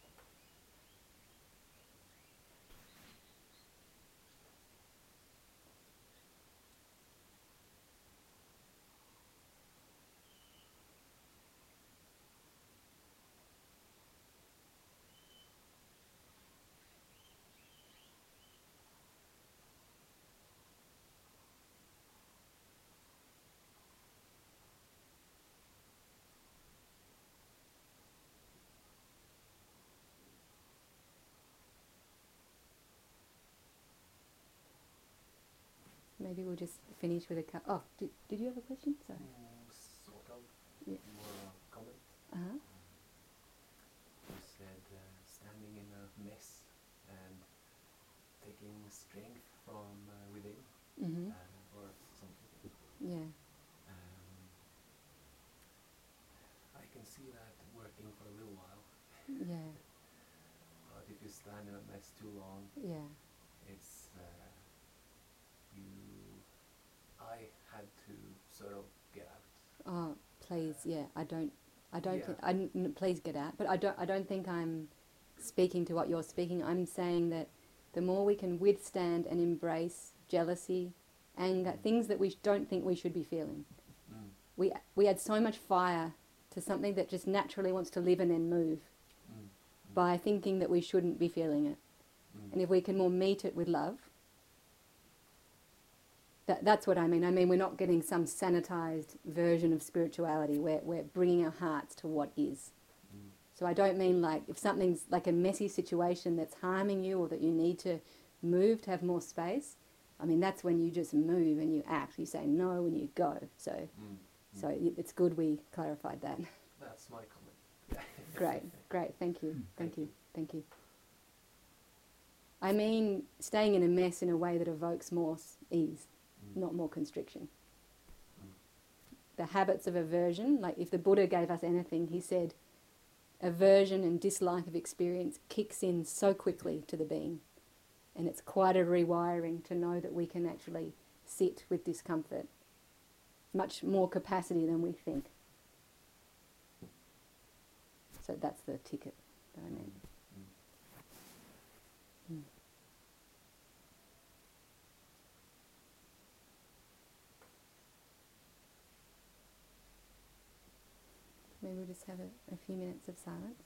Maybe we'll just finish with a cup. Oh, did, did you have a question? Sorry. Mm, sort of. Yeah. More a comment. Uh-huh. You said uh, standing in a mess and taking strength from uh, within Mm-hmm. uh, or something. Yeah. Um, I can see that working for a little while. Yeah. But if you stand in a mess too long, Yeah. it's uh, you. I had to sort of get out. Oh, please, yeah. I don't. I don't. Yeah. Think, I n- n- please get out. But I don't. I don't think I'm speaking to what you're speaking. I'm saying that the more we can withstand and embrace jealousy, anger, things that we sh- don't think we should be feeling. Mm. We we add so much fire to something that just naturally wants to live and then move Mm. by thinking that we shouldn't be feeling it. Mm. And if we can more meet it with love, that, that's what I mean. I mean, we're not getting some sanitized version of spirituality where we're bringing our hearts to what is. Mm. So I don't mean like if something's like a messy situation that's harming you or that you need to move to have more space, I mean, that's when you just move and you act. You say no and you go. So, Mm. so y- it's good we clarified that. That's my comment. Great, great. Thank you, thank Thank you, thank you. I mean, staying in a mess in a way that evokes more s- ease, Mm. not more constriction. Mm. The habits of aversion, like if the Buddha gave us anything, he said, aversion and dislike of experience kicks in so quickly to the being. And it's quite a rewiring to know that we can actually sit with discomfort. Much more capacity than we think. So that's the ticket that I meant. Mm. Mm. Maybe we'll just have a, a few minutes of silence.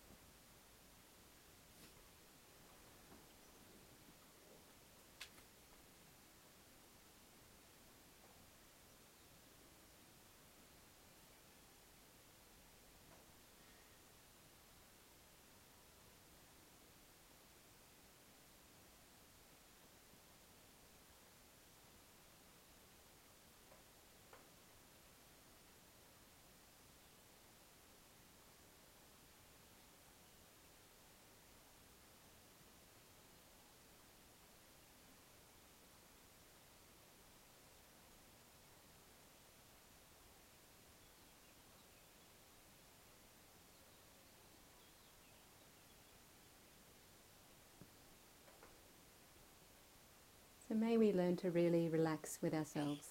So may we learn to really relax with ourselves.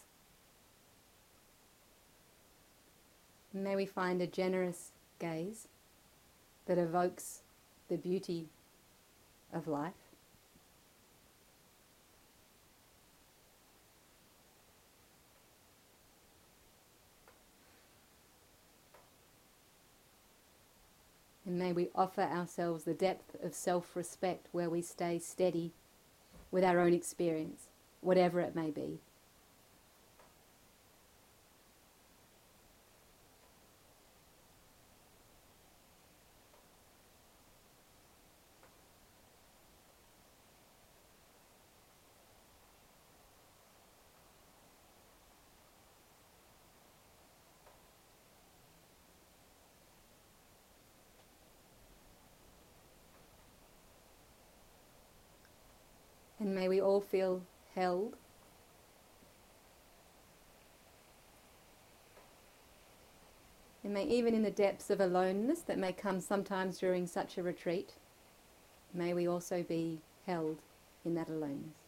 May we find a generous gaze that evokes the beauty of life. And may we offer ourselves the depth of self-respect where we stay steady with our own experience, whatever it may be. And may we all feel held. And may even in the depths of aloneness that may come sometimes during such a retreat, may we also be held in that aloneness.